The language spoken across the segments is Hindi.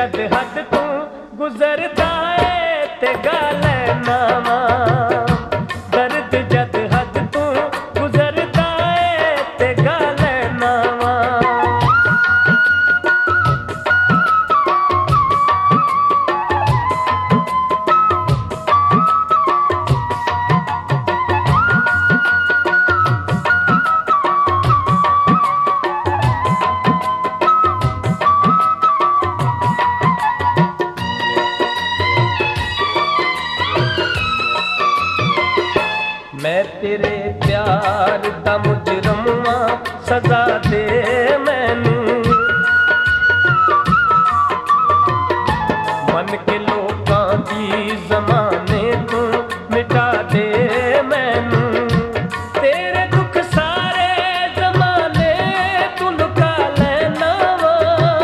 जद हद तू गुजरदा है ते गाले नावा। दर्द जद हद तू गुजरदा है ते गाले नावा। मैं तेरे प्यार दा मुजरम हां, सजा दे मैनू। मन के लोकां दी जमाने तू मिटा दे मैनू। तेरे दुख सारे जमाने तू लुका लेना वा।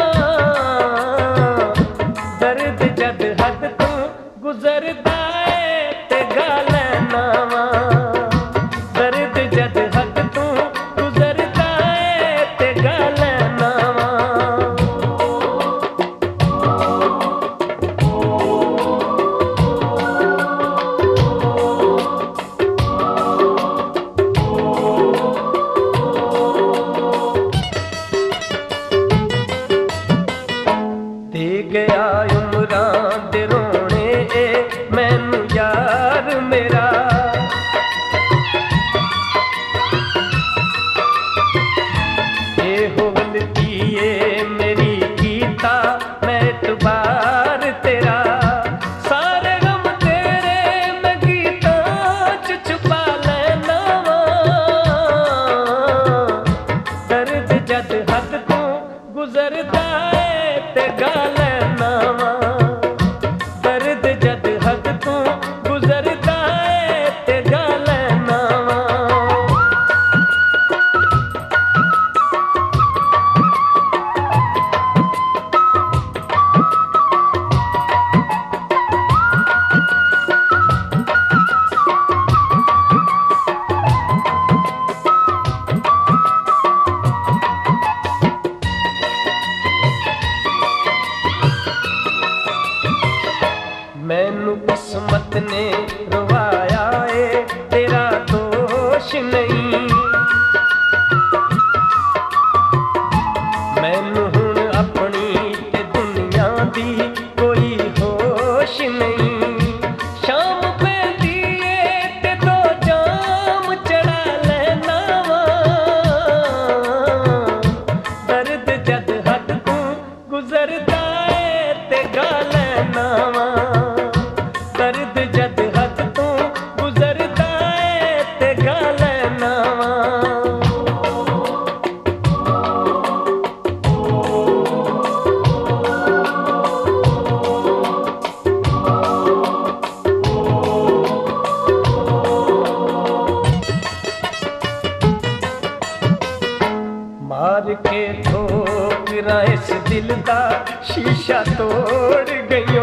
दर्द जद हद तू गुजरदा है ते गा लेना वा। दे गया उमरां दे रोने मैनू यार मेरा। ये हो गलती मेरी कीता मैं एतबार तेरा। सारे गम तेरे मैं गीतां च छुपा लेना वा। दर्द जद हद तू गुजरदा है ते गा लेना वा। दर्द जद हद तू गुजरदा है ते गा लेना वा। मैनू किस्मत ने रवाया है तेरा दोष नहीं। मैनू हुण अपनी ते दुनिया दी कोई होश नहीं। शाम पैंदी ते दो जाम चढ़ा लेना वा। दर्द जद हद तू गुजरदा है ते गा लेना वा। दर्द जद हद तू गुजरदा है ते गा लेना वा। मार के ठोकरां इस दिल दा शीशा तोड़ गईयों।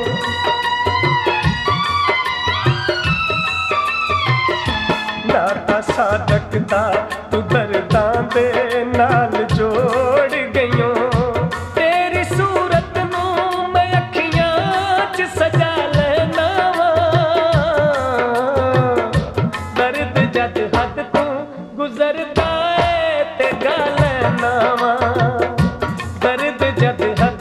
नाता सादकदा तू दर्दां दे नाल जोड़ गईयों। तेरी सूरत नू मैं अखियां च सजा लेना वा। दर्द जद हद तू गुजरदा है ते गा लेना वा। दर्द जद हद